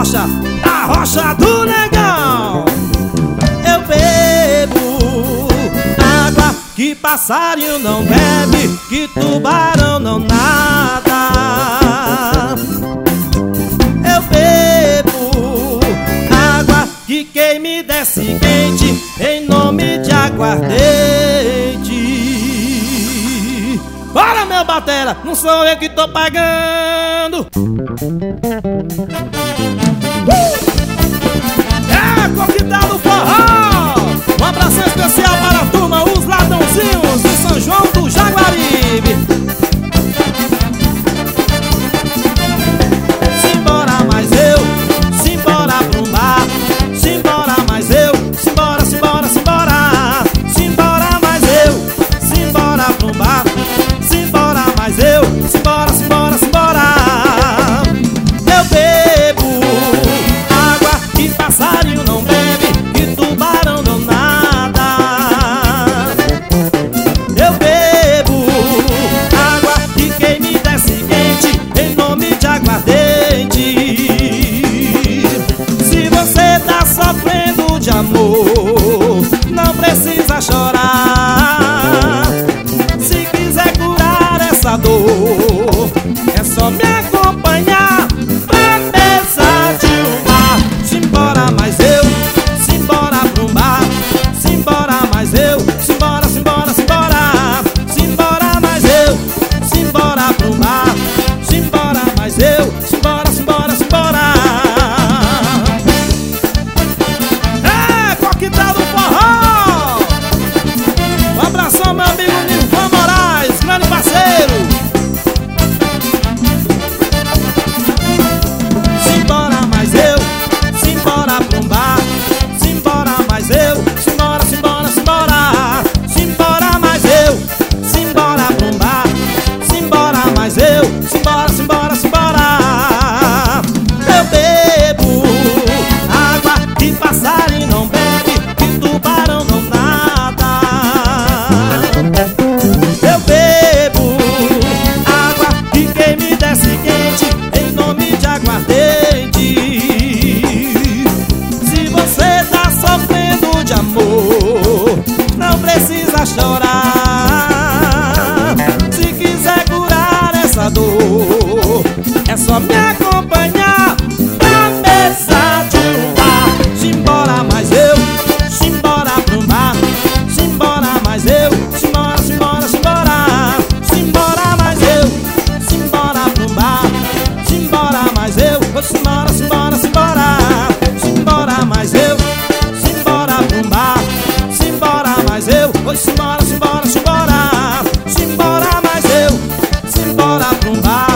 rocha, da rocha do Negão. Eu bebo água que passarinho não bebe, que tubarão não nada. Eu bebo água que quem me desce quente, em nome de aguardente. Bora, meu batera, não sou eu que tô pagando. É, Coquetel do Forró. Um abraço especial para a turma, os ladrãozinhos de São João do Jaguaribe. Simbora mais eu, simbora pro bar. Simbora mais eu, simbora, simbora, simbora. Simbora mais eu, simbora pro bar. Simbora mais eu, simbora, simbora, simbora. Eu bebo água que passarinho não bebe, que tubarão não nada. Eu bebo água que quem me desce quente, em nome de aguardente. Se você tá sofrendo de amor, não precisa chorar. Se quiser curar essa dor, é só me acompanhar pra mesa de um bar. Simbora mais eu, simbora pro bar. Simbora mais eu, simbora, simbora, simbora. Simbora mais eu, simbora pro bar. Simbora mais eu, simbora, simbora, simbora. É, Coquetel do Forró. Um abração, meu amigo Nilvan Moraes, grande parceiro. Simbora mais eu, simbora pro bar. Simbora mais eu, simbora, simbora, simbora. Simbora mais eu, simbora pro bar. Simbora mais eu, simbora, simbora, simbora. Eu bebo água que passarinho não bebe, que tubarão não nada. Eu bebo água que quem me desce quente, em nome de aguardente. Se você tá sofrendo de amor, não precisa chorar. Se quiser curar essa dor, é só me acompanhar pra mesa de um bar. Simbora mais eu, simbora pro bar. Simbora mais eu, simbora, simbora, simbora. Simbora mais eu, simbora pro bar. Simbora mais eu, simbora, simbora, simbora. Simbora mais eu, simbora pro bar. Simbora mais eu, simbora, simbora, simbora. Simbora mais eu, simbora pro bar.